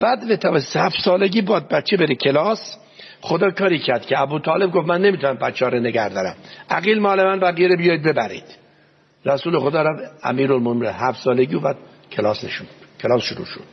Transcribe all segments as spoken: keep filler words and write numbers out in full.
بعد به تا هفت سالگی باید بچه بره کلاس. خدا کاری کرد که ابو طالب گفت من نمیتونم بچه ها رو نگه دارم، عقیل مال من بقیه رو بیاید ببرید. رسول خدا رفت امیرالمومنین هفت سالگی و بعد کلاس نشون کلاس شروع شد.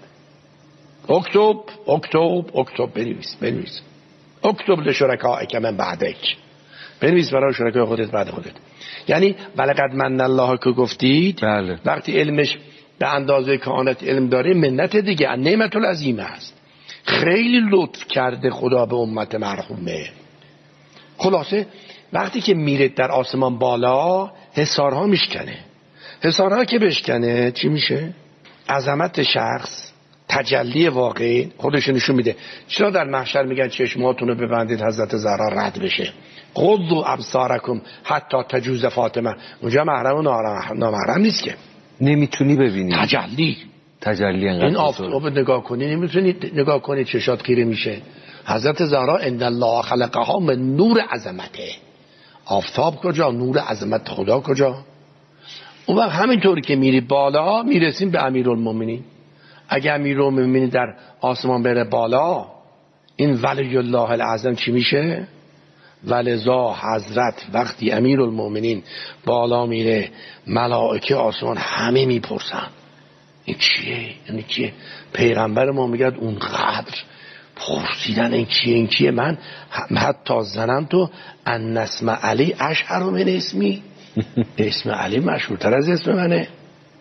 اکتب اکتب اکتب بنویس بنویس اکتب لشرکائک من بعدک، بنویس برای شرکای خودت بعد خودت. یعنی ولقد من الله که گفتید بله. وقتی علمش به اندازه کانت علم داره منت دیگه نعمت العظیمه است. خیلی لطف کرده خدا به امت مرحومه. خلاصه وقتی که میره در آسمان بالا حصارها میشکنه. حصارها که بشکنه چی میشه؟ عظمت شخص، تجلی واقعی خودش نشون میده. چرا در محشر میگن چشماتونو ببندید حضرت زهرا رد بشه؟ غضوا ابصارکم حتی تجوز فاطمه. اونجا محرم و نامحرم نیست که نمیتونی ببینی. تجلی تجلی انقدر این آفتاب نگاه کنی نمیتونی نگاه کنی چشات خیره میشه. حضرت زهرا ان الله خلقها من نور عظمته. آفتاب کجا؟ نور عظمت خدا کجا؟ اون وقت همینطور که میری بالا میرسیم به امیرالمومنین. اگه امیرالمومنین در آسمان بره بالا این ولی الله الاعظم چی میشه؟ ولذا حضرت وقتی امیرالمومنین بالا میره ملائکه آسمان همه میپرسن این چیه؟ این چیه؟ پیغمبر ما میگه اونقدر پرسیدن این چیه این چیه من حتی زنم تو ان اسم علی اشهر من اسمی. اسم علی مشهورتر از اسم منه.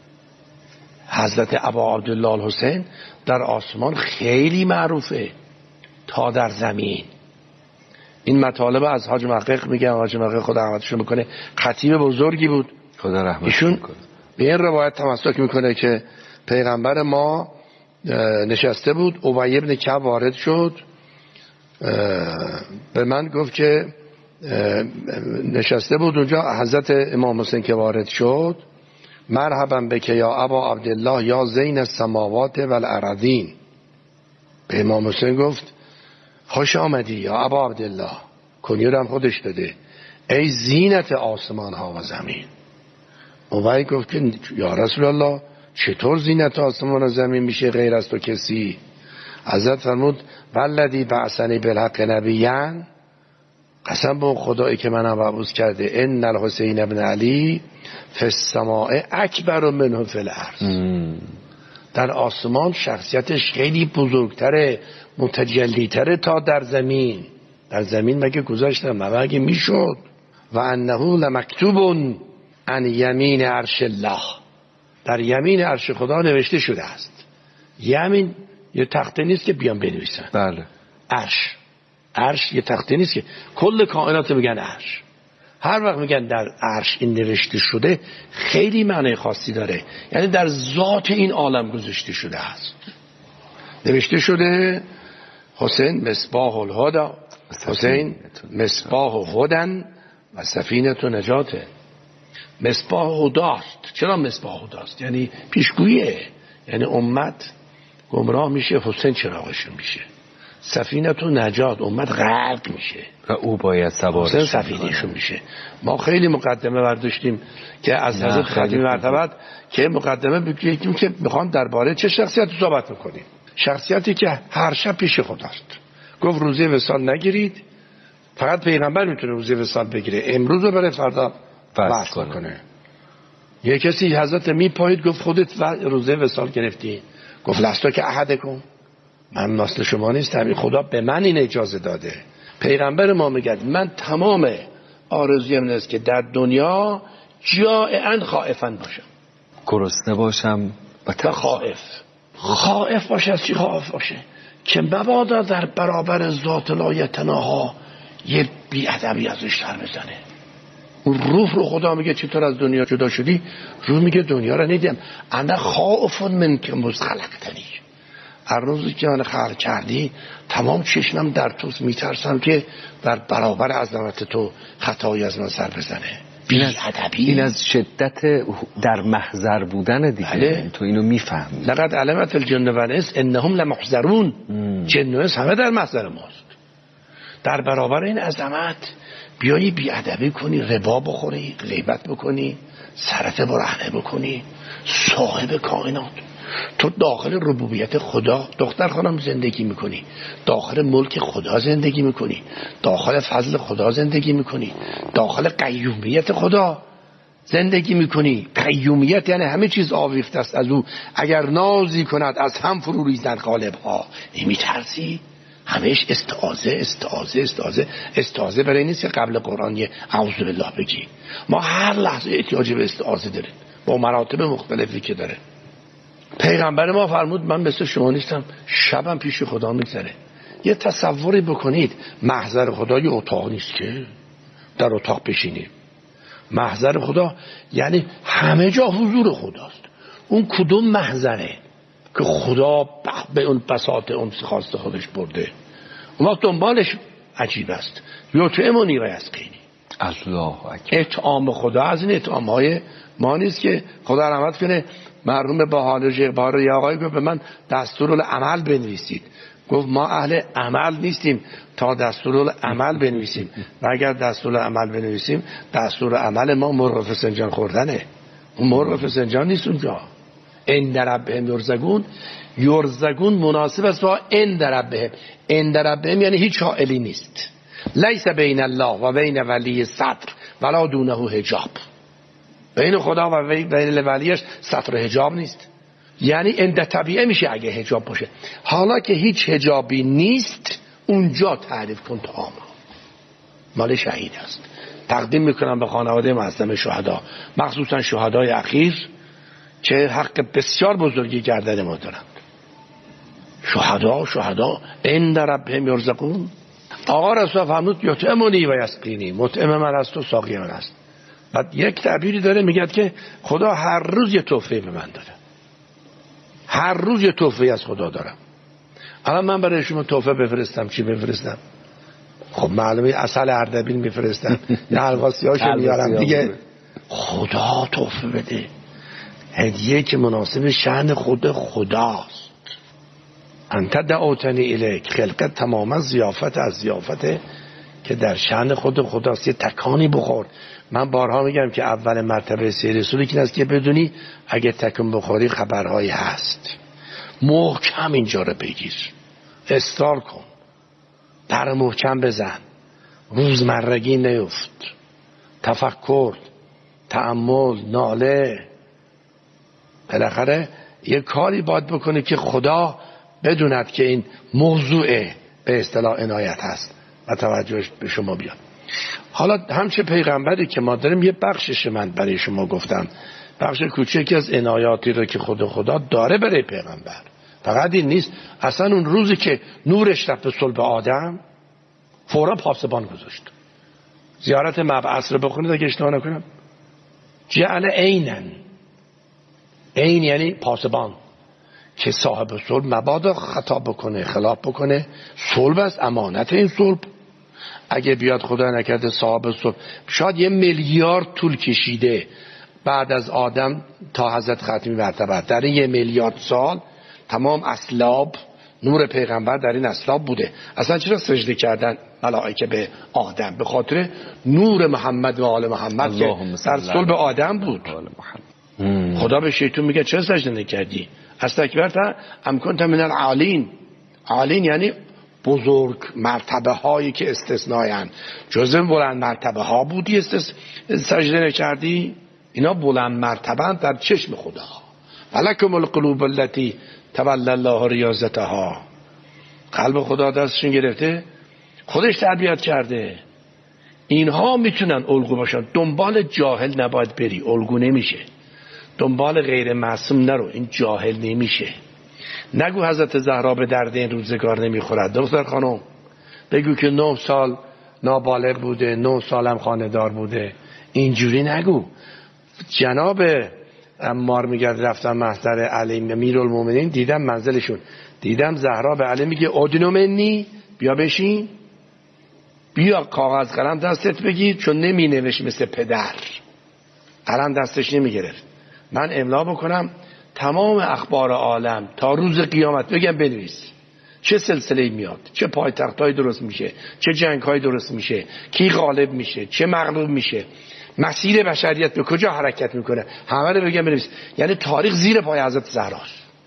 حضرت ابا عبدالله الحسین در آسمان خیلی معروفه تا در زمین. این مطالب از حاج محقق میگه، حاج محقق خدا رحمتشون میکنه خطیب بزرگی بود خدا رحمتش ایشون به این روایت تمسک میکنه که پیغمبر ما نشسته بود، ابی بن کعب وارد شد به من گفت که نشسته بود اونجا حضرت امام حسین که وارد شد مرحبا بک یا ابا عبدالله یا زین السماوات والارضین. به امام حسین گفت خوش آمدی یا ابا عبدالله، کنیه رو هم خودش داده، ای زینت آسمان ها و زمین. ابی گفت که یا رسول الله چطور زینت آسمان و زمین میشه غیر از تو کسی؟ حضرت فرمود والذی بعثنی بالحق نبیًا، قسم به خدایی که منم مبعوث کرده، ان الحسین ابن علی فی السماء اکبر منه فی الارض. در آسمان شخصیتش خیلی بزرگتره متجلیتره تا در زمین. در زمین مگه گذاشتم مگه میشد؟ و انه لمکتوب عن یمین عرش الله، در یمین عرش خدا نوشته شده است. یمین یه تخته نیست که بیان بنویسن. بله. عرش عرش یه تخته نیست که کل کائنات میگن عرش. هر وقت میگن در عرش این نوشته شده خیلی معنی خاصی داره، یعنی در ذات این عالم گذاشته شده است. نوشته شده حسین مصباح الهدی، حسین مصباح هدن و سفینه نجاته. مصباح هداست. چرا مصباح هداست؟ یعنی پیشگوییه، یعنی امت گمراه میشه حسین چراغشون میشه. سفینه تو نجات امت غرق میشه و او باید سوارش حسین سفینهشون میشه. ما خیلی مقدمه برداشتیم که از حضرت خاتمی مرتبت که مقدمه بگیم که میخوام درباره چه شخصیتی صحبت میکنیم. شخصیتی که هر شب پیش خداست. گفت روزه وصال نگیرید، فقط پیغمبر میتونه روزه وصال بگیره، امروز رو بره فردا وصل کنه. کنه یه کسی حضرت میپایید گفت خودت روزه وصال گرفتی، گفت لستو که احد کن، من مثل شما نیستم، خدا به من این اجازه داده. پیغمبر ما میگه من تمام آرزویم این است که در دنیا جائعا خائفا باشم، گرسنه باشم و خائف. خائف باشه از چی خائف باشه؟ که مبادا در برابر ذات لایتناها یه بی‌ادبی ازش سر بزنه. اون روح رو خدا میگه چطور از دنیا جدا شدی؟ روح میگه دنیا رو ندیدم، انا خائف من که مزخلقتنی، هر روزی که من خلق کردی تمام چشمم در توست، میترسم که در برابر عظمت تو خطایی از من سر بزنه. این از, این از شدت در محضر بودن دیگه. بله. تو اینو میفهمی. لقد علمت الجن و الانس انهم لمحضرون. جن و انس همه در محضر ماست. در برابر این عظمت بیایی بی‌ادبی کنی، ربا بخوری، غیبت بکنی، سرت برهنه بکنی، صاحب کائنات تو داخل ربوبیت خدا دختر خانم زندگی میکنی، داخل ملک خدا زندگی میکنی، داخل فضل خدا زندگی میکنی، داخل قیومیت خدا زندگی میکنی. قیومیت یعنی همه چیز آویخته است از او، اگر نازی کند از هم فرو ریزد قالب ها. نمیترسی؟ همهش استعاذه استعاذه استعاذه استعاذه برای نیست که قبل قرآن یه اعوذ بالله بگی. ما هر لحظه احتیاج به استعاذه داریم با مراتب مختلفی که داره. پیغمبر ما فرمود من مثل شما نیستم، شبم پیش خدا میگذره. یه تصوری بکنید، محضر خدا یه اتاق نیست که در اتاق بشینیم. محضر خدا یعنی همه جا حضور خداست. اون کدوم محضره که خدا به اون بساط اون خواست خودش برده، اون وقت دنبالش عجیب است. یطعمونی و یسقینی، الله اکبر. اطعام خدا از این اطعام های ما نیست که خدا رحمت کنه مرحوم باحال جبار یا آقای گفت به من دستورالعمل بنویسید. گفت ما اهل عمل نیستیم تا دستورالعمل بنویسیم، و اگر دستورالعمل بنویسیم دستورالعمل ما مرغ فسنجان خوردنه. اون مرغ فسنجان نیست اونجا. ان ربهم یرزقون، یرزقون مناسب است با ان ربهم. ان ربهم یعنی هیچ حائلی نیست. لیس بین الله و بین ولی سطر ولا دونه حجاب. بین خدا و بین ولیش سطر حجاب نیست. یعنی اند طبیعه میشه اگه حجاب باشه. حالا که هیچ حجابی نیست اونجا تعریف کن طعام مال شهید است. تقدیم میکنم به خانواده معصوم شهدا، مخصوصا شهدای اخیر که حق بسیار بزرگی گردن ما دارند. شهدا شهدا عند ربهم یرزقون. آقا رسول فرمود یطعمونی و یسقینی، مطعم من است و ساقی من است. بعد یک تعبیری داره میگه که خدا هر روز یه تحفه به من داره، هر روز یه تحفه از خدا دارم. الان من برای شما تحفه بفرستم چی بفرستم؟ خب معلومه عسل اردبیل میفرستم یا حلقاسیاشو میارم دیگه. خدا تحفه بده، هدیه که مناسب شأن خود خداست. انت دعوتنی الیک، خلقت تماما ضیافت از ضیافته که در شأن خود خداست. یه تکانی بخور. من بارها میگم که اول مرتبه سیر رسولی که است که بدونی اگه تکون بخوری خبرهایی هست. محکم اینجا رو بگیر، اصرار کن، در محکم بزن، روزمرگی نیفت، تفکر، تأمل، ناله. بالاخره یه کاری باید بکنی که خدا بدوند که این موضوع به اصطلاح عنایت هست و توجهش به شما بیاد. حالا همچه پیغمبری که ما داریم یه بخشش من برای شما گفتم، بخش کوچکی از عنایاتی رو که خود خدا داره برای پیغمبر. فقط این نیست، اصلا اون روزی که نورش رفت به صلب آدم فورا پاسبان گذاشت. زیارت مبعث رو بخونید اگه اشتباه نکنم، جعل عینن، عین یعنی پاسبان که صاحب صلب مبادا خطا بکنه خلاف بکنه. صلب است، امانت این صلب. اگه بیاد خدا نکرده صاحب صلب شاید یه میلیارد طول کشیده بعد از آدم تا حضرت ختمی مرتبه، در این یه میلیارد سال تمام اسلاب نور پیغمبر در این اسلاب بوده. اصلا چرا سجده کردن ملائکه به آدم؟ به خاطر نور محمد و آل محمد که در صلب آدم بود. خدا به شیطان میگه چرا سجده نکردی؟ استکبرت ام کنت من العالین. عالین یعنی بزرگ مرتبه هایی که استثنائن، جزء بلند مرتبه ها بودی استث... سجده نکردی. اینا بلند مرتبه در چشم خدا. ولکم القلوب التي تولى الله ریاضتها. قلب خدا دستشون گرفته، خودش تربیت کرده. اینها میتونن الگو باشن. دنبال جاهل نباید بری، الگو نمیشه. دنبال غیر معصوم نرو، این جاهل نمیشه. نگو حضرت زهرا به درد این روزگار نمیخورد. دختر خانم بگو که نه سال نابالغ بوده، نه سالم خانه‌دار بوده. اینجوری نگو. جناب عمار میگه رفتم محضر علی امیرالمومنین، دیدم منزلشون، دیدم زهرا به علی میگه ادنو منی، بیا بشین، بیا کاغذ قلم دستت بگیر، چون نمی نوشت مثل پدر، قلم دستش نمی گرفت. من املا بکنم تمام اخبار عالم تا روز قیامت بگم بنویس. چه سلسله میاد، چه پایتختای درست میشه، چه جنگ‌های درست میشه، کی غالب میشه، چه مغلوب میشه، مسیر بشریت به کجا حرکت میکنه، همه رو بگم بنویس. یعنی تاریخ زیر پای حضرت زهراست.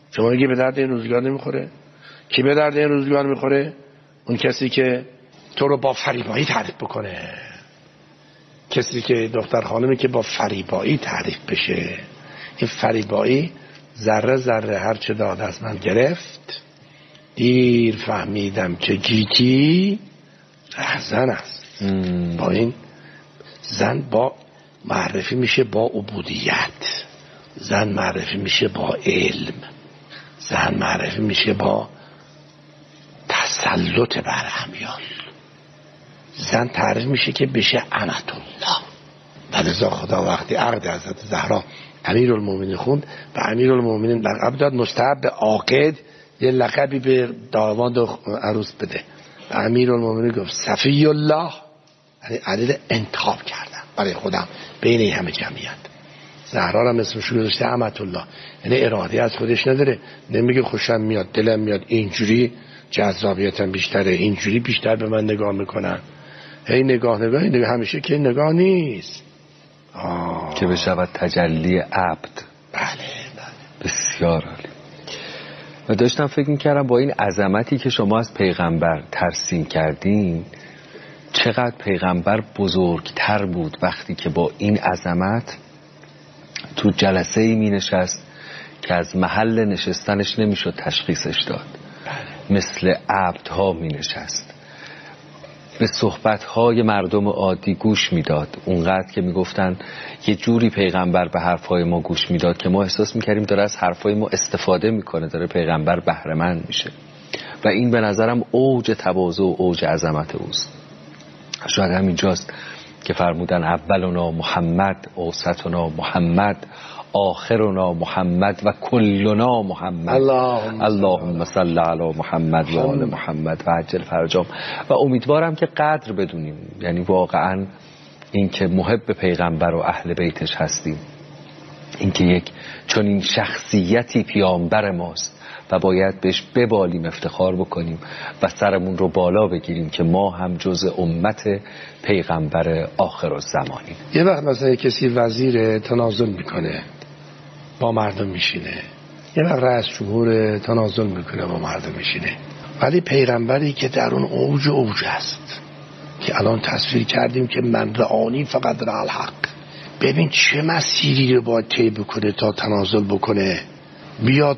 شما میگی به درد این روزگار نمیخوره. کی به درد این روزگار میخوره؟ اون کسی که تو رو با فریبایی تعریف بکنه، کسی که دختر خانمی که با فریبایی تعریف بشه. این فریبایی ذره ذره هر چه داد از من گرفت، دیر فهمیدم که گیتی رهزن است. مم. با این زن با معرفی میشه با عبودیت، زن معرفی میشه با علم، زن معرفی میشه با تسلط بر امیال، زن تعریف میشه که بشه امت الله. ولذا خدا وقتی عقد حضرت زهرا امیرالمومنین خوند و امیرالمومنین لقب داد، مستحب به عاقد یه لقبی به داماد و عروس بده. و امیرالمومنین گفت صفی الله، یعنی عدد انتخاب کردم برای خودم بین این همه جمعیت. زهرا را اسمش گذاشته امت الله، یعنی اراده از خودش نداره، نمیگه خوشم میاد دلم میاد اینجوری جذابیتم بیشتره، اینجوری بیشتر به من نگاه میکنن. هی نگاه نگاه نگاه همیشه که نگاه نیست آه. که بشود تجلی عبد. بله بله بسیار عالی. و داشتم فکر میکردم با این عظمتی که شما از پیغمبر ترسیم کردین، چقدر پیغمبر بزرگتر بود وقتی که با این عظمت تو جلسه ای می نشست که از محل نشستنش نمیشد تشخیصش داد. بله. مثل عبدها می نشست، به صحبتهای مردم عادی گوش میداد، اونقدر که میگفتن یه جوری پیغمبر به حرفهای ما گوش میداد که ما احساس میکردیم داره از حرفهای ما استفاده میکنه، داره پیغمبر بهره مند میشه. و این به نظرم اوج تواضع و اوج عظمت اوست. شاید همینجاست که فرمودن اولنا محمد، اوسطنا محمد، آخرنا محمد و کلنا محمد. اللهم, اللهم صل علی محمد و آل محمد و عجل فرجام. و امیدوارم که قدر بدونیم، یعنی واقعا این که محب پیغمبر و اهل بیتش هستیم، این که یک چون این شخصیتی پیامبر ماست و باید بهش ببالیم، افتخار بکنیم و سرمون رو بالا بگیریم که ما هم جز امت پیغمبر آخر الزمانیم. یه وقت مثلا کسی وزیر تنازل میکنه با مردم میشینه، یه وقت رئیس جمهور تنازل میکنه با مردم میشینه، ولی پیغمبری که در اون اوج اوج است که الان تصویر کردیم که من رعانی فقط را الحق، ببین چه مسیری رو باید طی بکنه تا تنازل بکنه، بیاد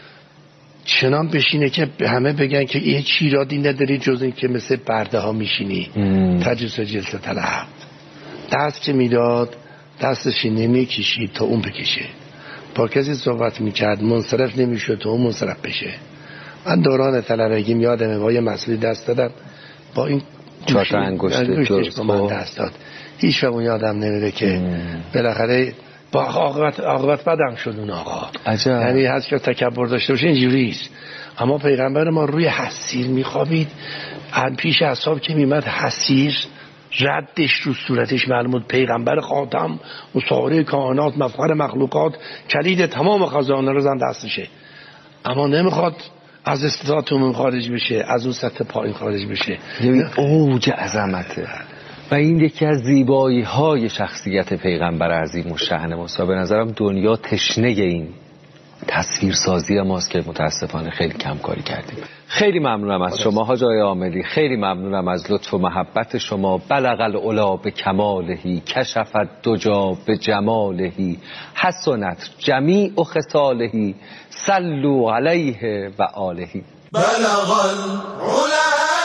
چنان بشینه که همه بگن که یه چیرادی نداری جز این که مثل برده ها میشینی. تجلس جلسه طلب، دست که میداد دستش نمیکشید تا اون بکشه، با کسی صحبت میکرد منصرف نمیشد تا اون منصرف بشه. من دوران طلبگی یادمه با یه مسئولی دست دادم، با این چهار تا انگشتش با من دست داد، هیچ وقت یادم نمیره که بالاخره با عاقبت عاقبت بدم شد اون آقا. عجب. یعنی هست که تکبر داشته باشه اینجوریست. اما پیغمبر ما روی حسیر میخوابید، پیش اصحاب که میمد حسیر ردش رو صورتش معلوم بود پیغمبر خاتم و ساره کائنات مفخر مخلوقات کلید تمام خزانه رو زن دستشه، اما نمیخواد از استطاعت اون خارج بشه، از اون سطح پایین خارج بشه. یعنی اوج عظمته. و این یکی از زیبایی های شخصیت پیغمبر عظیم الشأن ماست. به نظرم دنیا تشنه این تصویرسازی ماست که متاسفانه خیلی کم کاری کردیم. خیلی ممنونم از شما حاج آقای عاملی، خیلی ممنونم از لطف و محبت شما. بلغ العلا به کمالهی، کشفت دجا به جمالهی، حسنت جمیع خصالهی، صلوا علیه و آلهی. بلغ العلا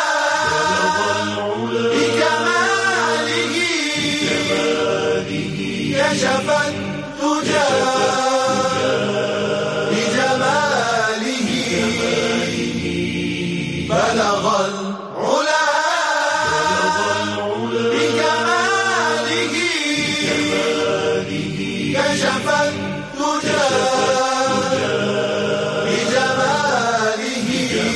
كشف الدجى بجماله، بلغ العلا بجماله، كشف الدجى بجماله،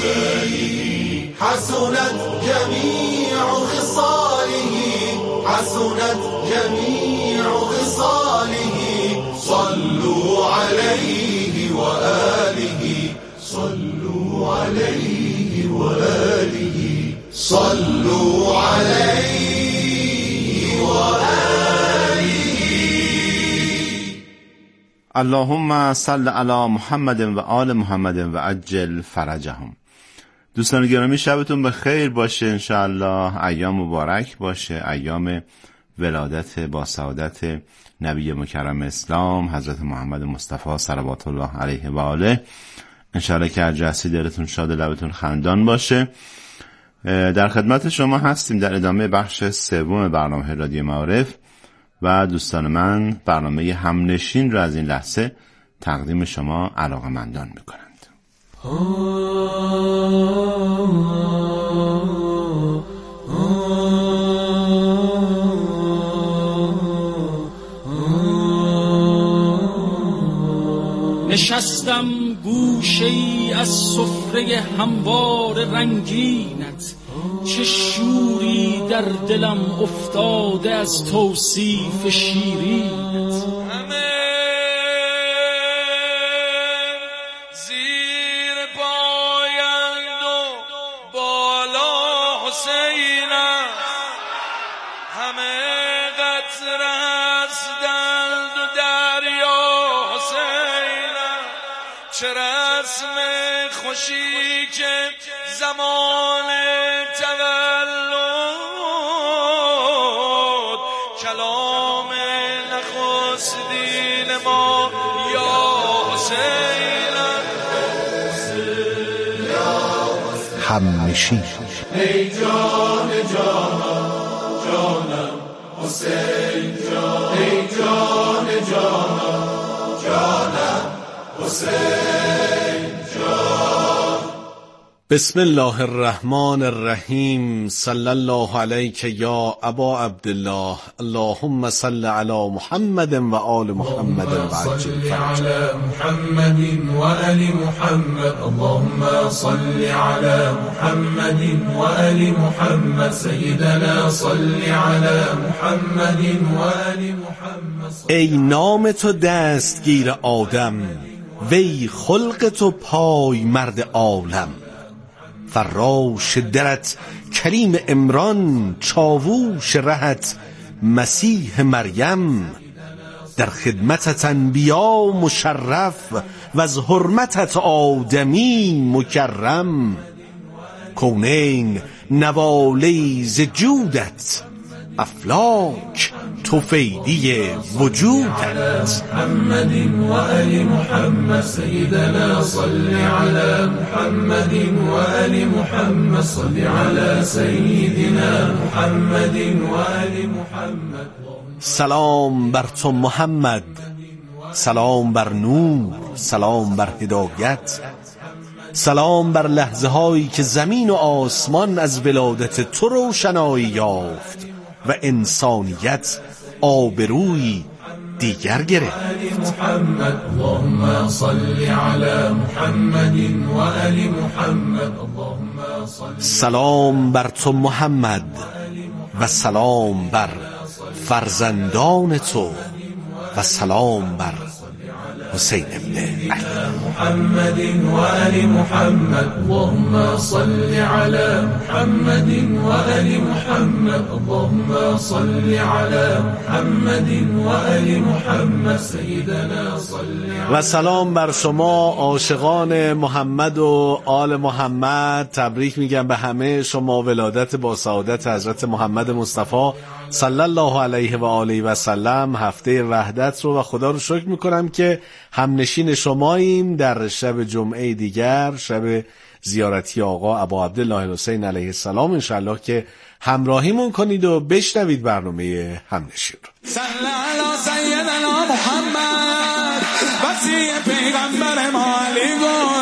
حسنت جميع خصاله، حسنت جميع خصاله، صلوا عليه وآله، صلوا عليه وآله، صلوا عليه وآله. اللهم صل علی محمد و آل محمد و عجل فرجهم. دوستان گرامی، شبتون به خیر باشه. انشاءالله ایام مبارک باشه، ایام ولادت با سعادت نبی مکرم اسلام حضرت محمد مصطفی صلوات الله علیه و آله. انشاءالله که هر جهتی دلتون شاد، لبتون خندان باشه. در خدمت شما هستیم در ادامه بخش سوم برنامه رادیو معارف و دوستان من برنامه همنشین را از این لحظه تقدیم شما علاقه‌مندان می‌کنند. نشستم گوشه‌ای از سفره هموار رنگینت، چه شوری در دلم افتاده از توصیف شیرینت. همه زیر پایند و بالا حسینت، همه قطره از درد و دریا حسینت. چه رسم خوشی که زمان تولد، کلام نخستین ما یا حسین. همنشین. ای جان جانم جانم حسین جان، ای جان جانم جانم حسین جان. بسم الله الرحمن الرحیم. صلی الله علیک یا ابا عبدالله. اللهم صل علی محمد و آل محمد و عجل فرجه. محمد و آل محمد. اللهم صل علی محمد و آل محمد. سیدنا صل علی محمد و آل محمد. ای نام تو دستگیر آدم، وی خلق تو پای مرد عالم. فراش درت کریم عمران، چاووش رهت مسیح مریم. در خدمتت انبیا مشرف، و از حرمتت آدمی مکرم. کونین نوالی ز جودت، افلاک توفیدی وجودت. محمد و آل محمد. سیدنا صل علی محمد و آل محمد. صل علی سیدنا محمد و آل محمد. سلام بر تو محمد، سلام بر نور، سلام بر هدایت. سلام بر لحظه هایی که زمین و آسمان از ولادت تو روشنایی یافت و انسانیت آبرویی دیگر گرفت. محمد. اللهم صل علی محمد و آل محمد. اللهم صل. سلام بر تو محمد و سلام بر فرزندان تو و سلام بر حسین ابن علی. محمد و آل محمد. اللهم صل علی محمد و آل محمد. اللهم صل علی محمد و آل محمد. سیدنا صل. و سلام بر شما عاشقان محمد و آل محمد. تبریک میگم به همه شما ولادت با سعادت حضرت محمد مصطفی صلی الله علیه و آله و سلم. هفته وحدت رو و خدا رو شکر میکنم که همنشین شماییم در شب جمعه دیگر، شب زیارتی آقا ابا عبدالله الحسین علیه السلام. انشاءالله که همراهیمون کنید و بشنوید برنامه همنشین رو. صلی علی سیدنا محمد، وصی پیغمبر ما علی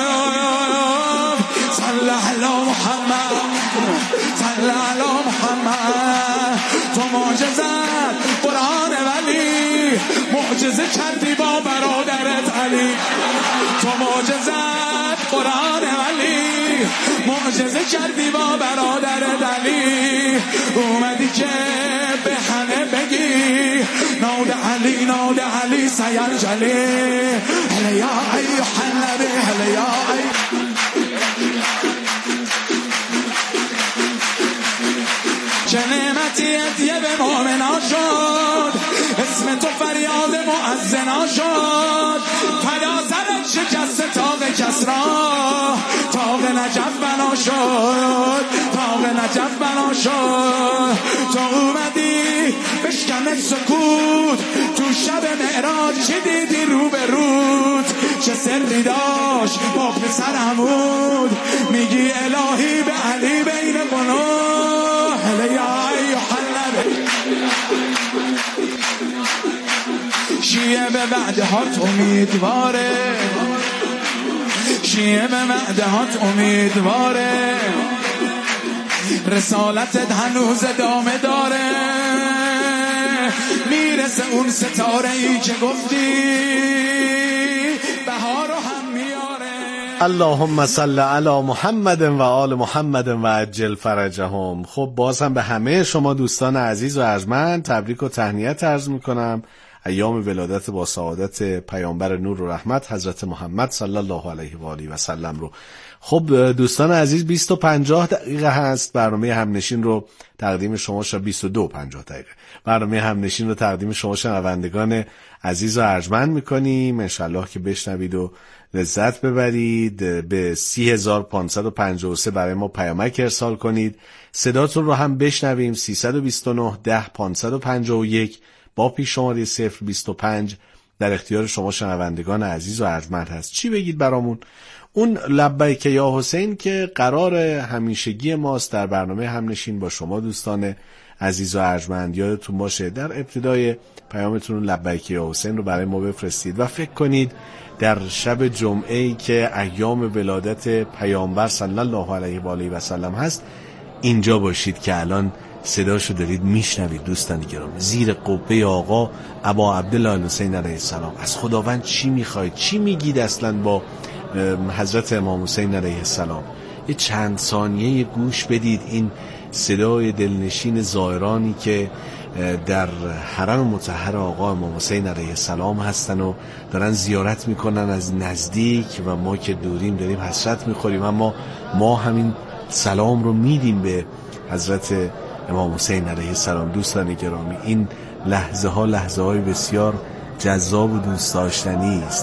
گفت. صلی علی محمد، صلی علی محمد. تو معجزت قرآن ولی، معجزه کردی با برادرت علی. تو معجزت قرآن ولی، معجزه کردی با برادرت علی. اومدی که به همه بگی نود علی نود علی سینجلی. هل یا ایها النبی، هل یا ایها. چه نعمتی هدیه به مؤمنان شد، اسم اسم تو فریاد مؤذنا شد، فدا سرت شکست تاق کسرا، تاق نجف بنا شد، تاق نجف بنا شد. تو اومدی بشکن سکوت، تو شب معراج چی دیدی رو به رود، چه سری داشت با پسر عمود، میگی الهی به علی بین قنوح لیا ایوح النبی. شیعه به وعدهات امیدواره، شیعه به وعدهات امیدواره، رسالتت هنوز ادامه داره، میرسه اون ستاره ای که گفتی بهارو هم میاره. اللهم صل علی محمد و آل محمد و عجل فرجهم. خب باز هم به همه شما دوستان عزیز و ارجمند تبریک و تهنیت عرض میکنم ایام ولادت با سعادت پیامبر نور و رحمت حضرت محمد صلی الله علیه و آله و سلم رو. خب دوستان عزیز بیست و پنجاه دقیقه هست برنامه همنشین رو تقدیم شما شد بیست و دو پنجاه دقیقه برنامه همنشین رو تقدیم شما شنوندگان عزیز و ارجمند میکنیم. انشالله که بشنوید و لذت ببرید. به سی هزار پانصد و پنجاه و سه برای ما پیامک ارسال کنید، صداتون رو هم بشنویم. سیصد و بیست و نه ده پانصد و پنجاه و یک با پیش شماره صفر بیست و پنج در اختیار شما شنوندگان عزیز و ارجمند هست. چی بگید برامون؟ اون لبیک یا حسین که قرار همیشگی ماست در برنامه همنشین با شما دوستان عزیز و ارجمند. یادتون باشه در ابتدای پیامتون لبیک یا حسین رو برای ما بفرستید و فکر کنید در شب جمعه‌ای که ایام ولادت پیامبر صلی الله علیه و آله و سلم هست اینجا باشید که الان صداشو دارید میشنوید. دوستان گرامی زیر قبه آقا ابا عبدالله حسین علیه السلام از خداوند چی میخواید؟ چی میگید اصلا با حضرت امام حسین علیه السلام؟ یه چند ثانیه گوش بدید این صدای دلنشین زائرانی که در حرم مطهر آقا امام حسین علیه السلام هستن و دارن زیارت میکنن از نزدیک و ما که دوریم داریم حسرت میخوریم، اما ما همین سلام رو میدیم به حضرت امام حسین علیه السلام. دوستان گرامی این لحظه ها لحظه های بسیار جذاب و دوست داشتنی است.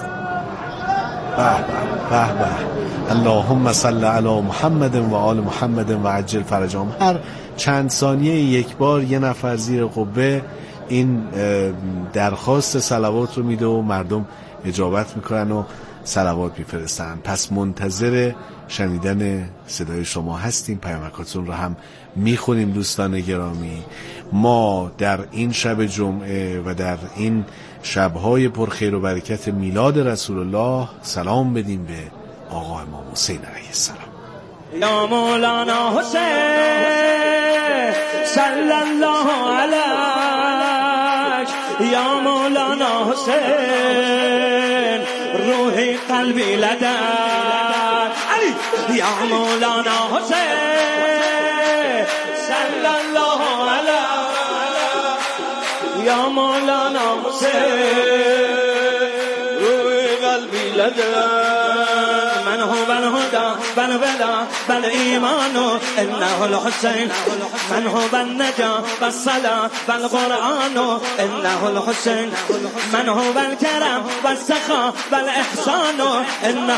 به به به به اللهم صل علی محمد و آل محمد و عجل فرجهم. هر چند ثانیه یک بار یه نفر زیر قبه این درخواست صلوات رو میده و مردم اجابت میکنن و صلوات میفرستن. پس منتظر شنیدن صدای شما هستیم، پیامکاتون رو هم میخونیم. دوستان گرامی ما در این شب جمعه و در این شبهای پرخیر و برکت میلاد رسول الله سلام بدیم به آقا امام حسین علیه السلام. یا مولانا حسین صلی الله علیک، یا مولانا حسین روحی قلبی لدن علی، یا مولانا حسین صلی الله علیک، یا مولانا حسین روحی قلبی لدن. من هو الهدى بالبلا بالإيمان إنه الحسين، من هو النجاة بالصلاة بالقرآن إنه الحسين، من هو الكرم والسخاء بالإحسان إنه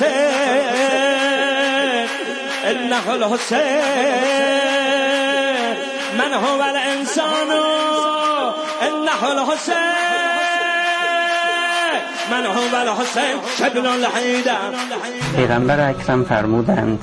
الحسين، إنه الحسين، من هو الإنسان إنه الحسين، من هو الحسین شبل الحیدر. پیغمبر اکرم فرمودند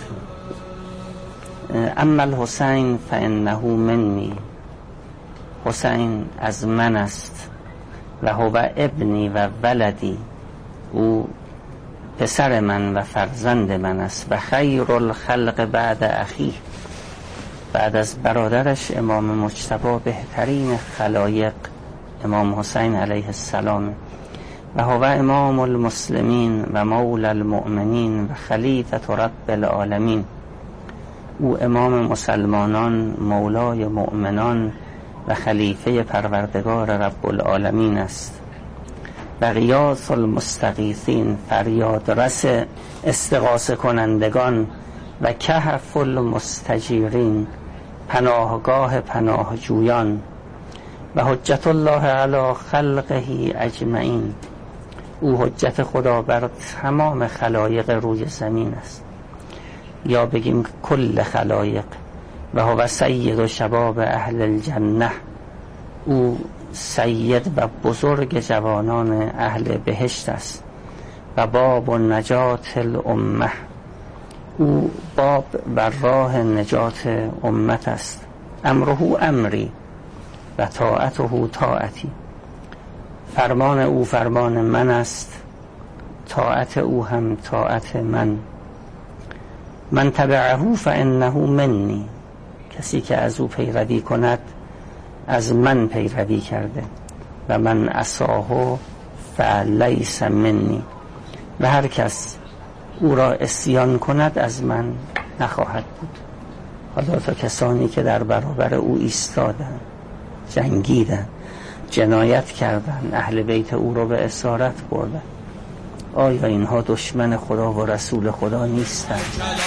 اما الحسین فانه منی، حسین از من است و هو ابنی و ولدی، او پسر من و فرزند من است. و خیر الخلق بعد اخی، بعد از برادرش امام مجتبی بهترین خلایق امام حسین علیه السلام. و هو امام المسلمین و مولا المؤمنین و خلیفة رب العالمین، او امام مسلمانان، مولای مؤمنان و خلیفه پروردگار رب العالمین است. و غیاث المستغیثین، فریاد رس استغاثه کنندگان. و کهف المستجیرین، پناهگاه پناهجویان. و حجت الله علی خلقه اجمعین، او حجت خدا بر تمام خلایق روی زمین است، یا بگیم کل خلایق. و هو سید و شباب اهل الجنه، او سید و بزرگ جوانان اهل بهشت است. و باب و نجات الامه، او باب و راه نجات امت است. امره امری و طاعته طاعتی، فرمان او فرمان من است، طاعت او هم طاعت من. من تبعه فانه منی، کسی که از او پیروی کند از من پیروی کرده. و من عصاه فلیس منی، و هر کس او را عصیان کند از من نخواهد بود. حالا تا کسانی که در برابر او ایستادن، جنگیدن، جنایت کردن، اهل بیت او را به اسارت بردن، آیا اینها دشمن خدا و رسول خدا نیستند؟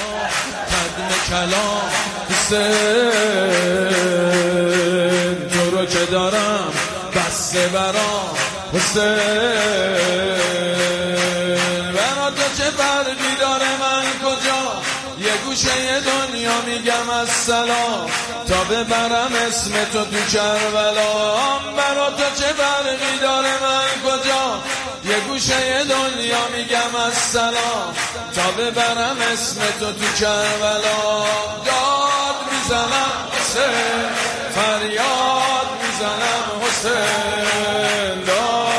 کلام حسین تو رو که دارم بسته برام حسین، برا تو چه فرقی داره من کجا، یه گوشه دنیا میگم السلام تا ببرم اسم تو تو کربلا. برا تو چه فرقی داره من کجا، یه گوشه دنیا میگم السلام تا ببرم اسم تو تو کربلا. داد میزنم حسین، فریاد میزنم حسین، داد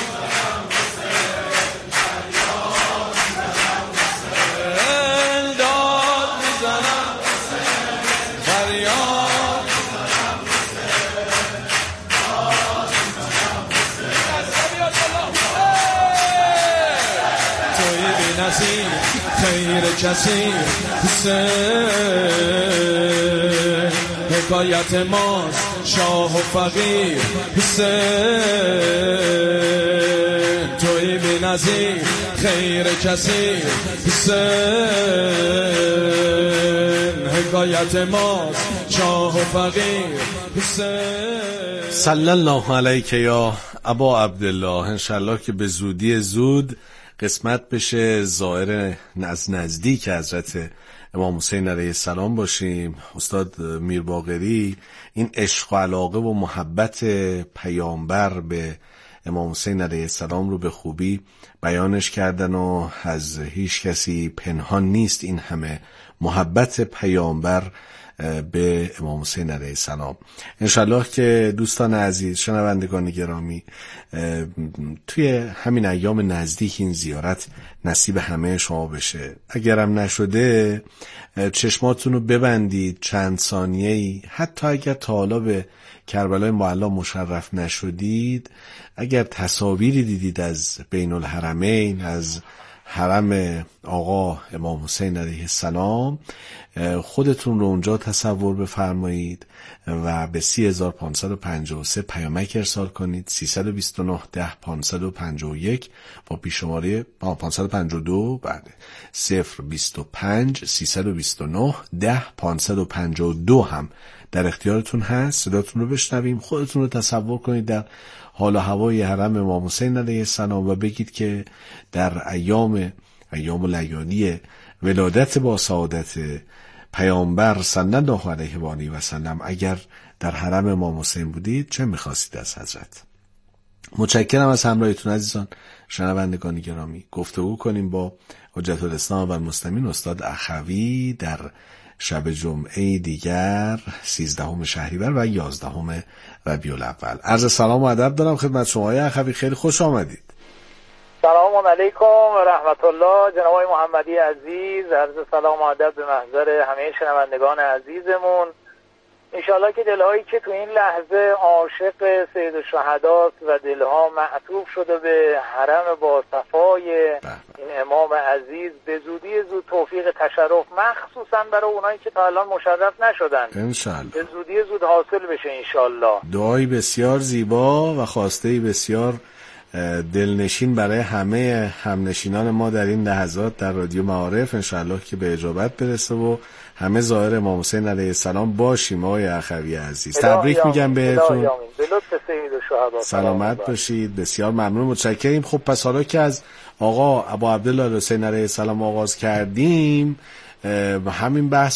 خیر کسی حسین، حکایت ماست شاه و فقیر حسین، توی بی نظیر خیر کسی حسین، حکایت ماست شاه و فقیر حسین. صلی الله علیک یا ابا عبدالله. انشالله که به زودی زود قسمت بشه زائر از نزدیک حضرت امام حسین علیه السلام باشیم. استاد میر باقری این عشق و علاقه و محبت پیامبر به امام حسین علیه السلام رو به خوبی بیانش کردن و از هیچ کسی پنهان نیست این همه محبت پیامبر به امام حسین علیه السلام. انشالله که دوستان عزیز، شنوندگان گرامی، توی همین ایام نزدیک این زیارت نصیب همه شما بشه. اگرم نشده چشماتون رو ببندید چند ثانیه‌ای، حتی اگر تا حالا به کربلای معلی مشرف نشدید، اگر تصاویری دیدید از بین الحرمین، از حرم آقا امام حسین علیه السلام، خودتون رو اونجا تصور بفرمایید و به سی هزار پانصد و پنجاه و سه پیامک ارسال کنید. سیصد و بیست و نه ده پانصد و پنجاه و یک با پیشماره پانصد و پنجاه و دو بعد صفر بیست و پنج سیصد و بیست و نه ده پانصد و پنجاه و دو هم در اختیارتون هست. صداتون رو بشنویم، خودتون رو تصور کنید در حال و هوای حرم امام حسین علیه السلام و بگید که در ایام ایام لیالی ولادت با سعادت پیامبر صلی الله علیه و آله و سلم اگر در حرم امام حسین بودید چه می‌خواستید از حضرت. متشکرم از همراهیتون عزیزان. شنوندگان گرامی، گفتگو کنیم با حجت الاسلام و المسلمین استاد اخوی در شب جمعه دیگر سیزدهم شهریور و یازدهم ربیع الاول. عرض سلام و ادب دارم خدمت شما آقای اخوی، خیلی خوش آمدید. سلام علیکم و رحمت الله. جناب آقای محمدی عزیز، عرض سلام و ادب به محضر همه شنوندگان عزیزمون. انشاءالله که دلهایی که تو این لحظه عاشق سید الشهداست و دلها معطوف شده به حرم با صفای این امام عزیز به زودی زود توفیق تشرف، مخصوصا برای اونایی که تا الان مشرف نشدن، انشاءالله به زودی زود حاصل بشه انشاءالله. دعایی بسیار زیبا و خواسته بسیار دلنشین برای همه همنشینان ما در این لحظات در رادیو معارف، انشاءالله که به اجابت برسه و همه ظاهر امام حسین علیه السلام باشیم. آقای اخوی عزیز تبریک میگم بهتون، سلامت باشید. بسیار ممنون، متشکریم. خب پس حالا که از آقا ابو عبدالله حسین علیه السلام آغاز کردیم، همین بحث